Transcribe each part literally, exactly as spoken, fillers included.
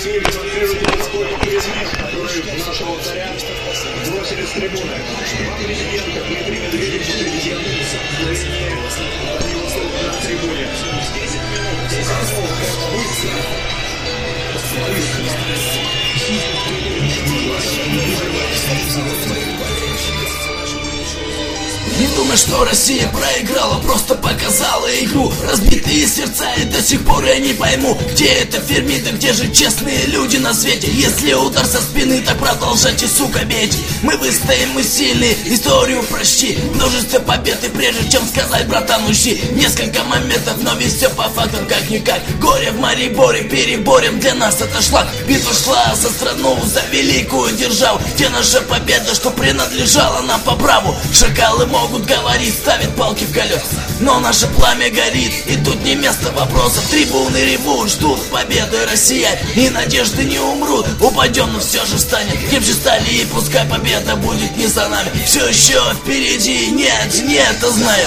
России демонстрируйте спокойный пересмех, который нашего царя бросили с трибуны. Президент Дмитрий Медведев, президент Украины, его слово на трибуне. десять минут, десять слов, быстро. Не думай, что Россия проиграла, просто показала игру. Разбитые сердца, и до сих пор я не пойму, где это Фермиты, где же честные люди на свете. Если удар со спины, так продолжайте, сука, бить. Мы выстоим, мы сильные, историю прощи. Множество побед, и прежде чем сказать, братан, ущи. Несколько моментов, но ведь все по фактам, как-никак. Горе в Мариборе переборем, для нас это шлак. Битва шла за страну, за великую державу. Где наша победа, что принадлежала нам по праву. Шакалы могут Могут говорить, ставят палки в колеса, но наше пламя горит, и тут не место вопросов. Трибуны ревут, ждут победы россиян, и надежды не умрут. Упадем, но все же встанет, крепче стали, и пускай победа будет не за нами. Все еще впереди, нет, нет, я знаю.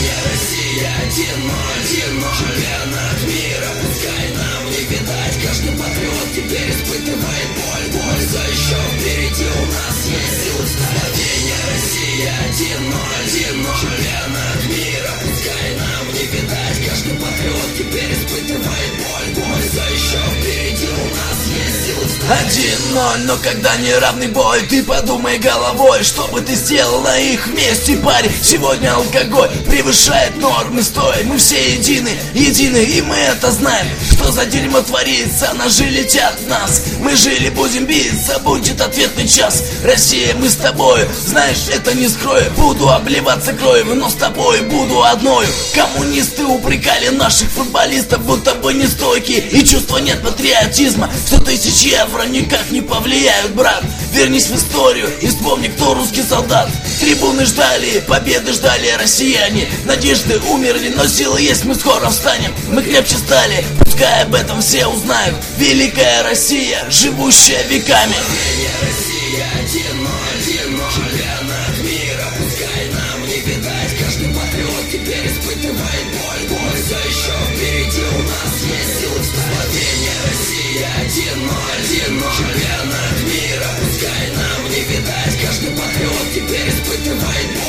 Россия, один ноль, один ноль, чемпионат мира, пускай нам не видать. Каждый патриот теперь испытывает боль, боль, за еще впереди у нас есть силы. Владение Россия, один ноль. Чемпионат мира, пускай нам не видать. Каждый патриот теперь испытывает боль, боль, за еще впереди у нас есть силы. один ноль, но когда неравный бой, ты подумай головой, что бы ты сделал на их месте, парень. Сегодня алкоголь превышает нормы, стой, мы все едины, едины, и мы это знаем. Что за дерьмо творится, ножи летят в нас. Мы жили, будем биться, будет ответный час. Россия, мы с тобою, знаешь, это не скрою. Буду обливаться кровью, но с тобой буду одною. Коммунисты упрекали наших футболистов, будто бы не стойкие, и чувства нет патриотизма. Сто тысяч евро никак не повлияют, брат. Вернись в историю и вспомни, кто русский солдат. Трибуны ждали, победы ждали россияне. Надежды умерли, но силы есть, мы скоро встанем. Мы крепче стали, пускай об этом все узнают. Великая Россия, живущая веками. Россия, один ноль, один ноль, чемпионат мира, пускай нам не видать. Каждый патриот теперь испытывает боль, боль, за еще впереди у нас есть силы. Владение Россия, один ноль, один ноль, чемпионат мира, пускай нам не видать. Каждый патриот теперь испытывает боль.